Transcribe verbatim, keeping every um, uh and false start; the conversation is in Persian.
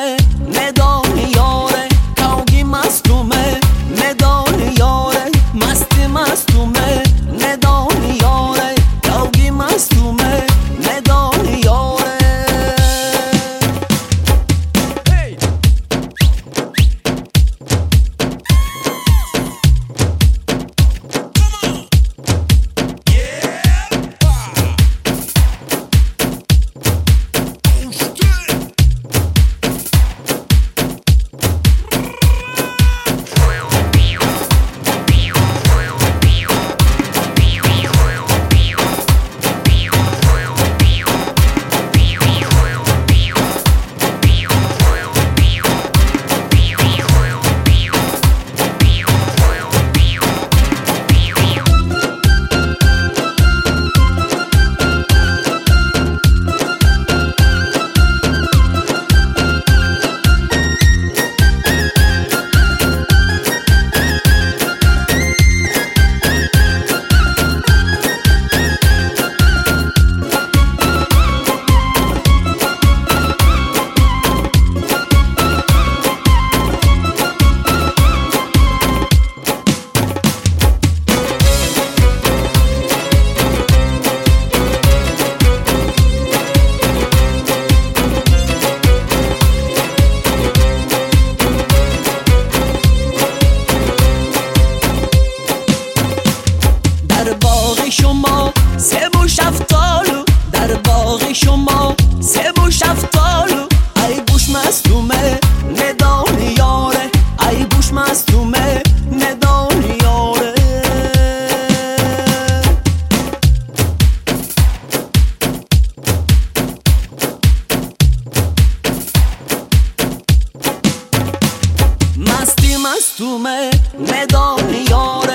مستومه ندانی یاره کاوگی مستومه ندانی یاره مستی مستومه ندانی یاره کاوگی مستومه ندانی یاره شما سه و شفتالو در باغ شما سه و شفتالو ای بوش مستومه ندانی یاره ای بوش مستومه ندانی یاره مستی مستومه ندانی یاره